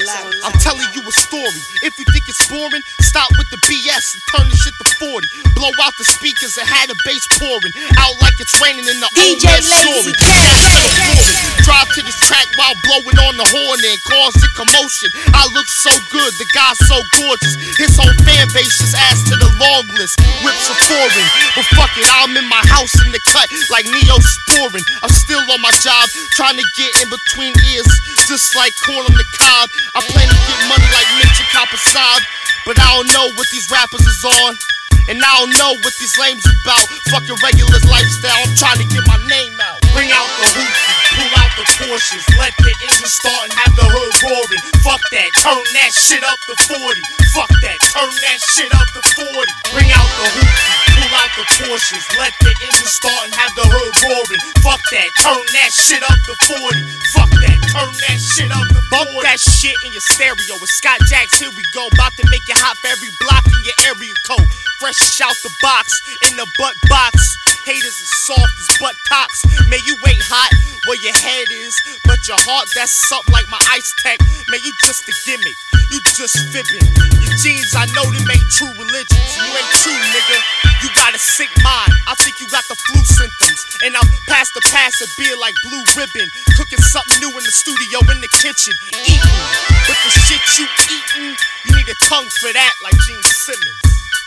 I'm telling you a story. If you think it's boring, stop with the BS and turn the shit to 40. Blow out the speakers and have the bass pouring out like it's raining in the DJ Lazy Cat. Drive to this track while blowing on the horn and causing commotion. I look so good, the guy's so gorgeous. His whole fan base just adds to the long list. Whips are foreign, but fuck it, I'm in my house in the cut like Neosporin. I'm still on my job, trying to get in between ears, just like corn on the cob. I plan to get money like Mitch and Coppersod, but I don't know what these rappers is on, and I don't know what these lames about. Fucking regular lifestyle, I'm trying to get my name out. Bring out the hoopty, pull out the Porsches, let the engine start and have the hood roaring. Fuck that, turn that shit up to 40. Fuck that, turn that shit up to 40. Bring out the hoopty, pull out the Porsches, let the engine start and have the hood roaring. Fuck that, turn that shit up to 40. Fuck that, turn that shit up to 40. Bump that shit in your stereo. With Scott Jacks, here we go. About to make it hot for every block in your area code. Fresh out the box, in the butt box. Haters as soft as butt cocks. Man, you ain't hot where your head is, but your heart, that's something like my ice tech. Man, you just a gimmick, you just fibbing. Your jeans, I know them ain't true religions. You ain't true, nigga, you got a sick mind. I think you got the flu symptoms. And I'm past the beer like Blue Ribbon. Cooking something new in the studio, in the kitchen. Eating, but the shit you eating, you need a tongue for that like Gene Simmons.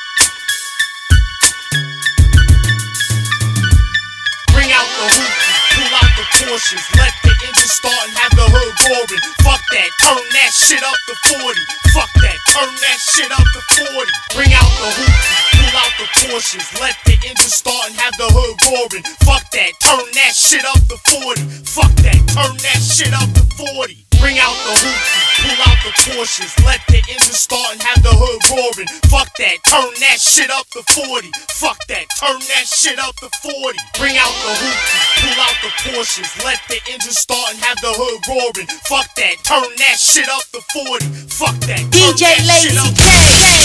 Bring out the hoopty, pull out the Porsches, let the engine start and have the hood roaring. Fuck that, turn that shit up to 40. Fuck that, turn that shit up to 40. Bring out the hoopty, pull out the Porsches, let the engine start and have the hood roaring. Fuck that, turn that shit up to 40. Fuck that, turn that shit up to 40. Bring out the hoopty, pull out the Porsches, let the engine start and have the hood roaring. Fuck that, turn that shit up to 40. Fuck that, turn that shit up to 40. Bring out the hoopty, pull out the Porsches, let the engine start and have the hood roaring. Fuck that, turn that shit up to 40. Fuck that, turn DJ that shit Lazy up to Cat.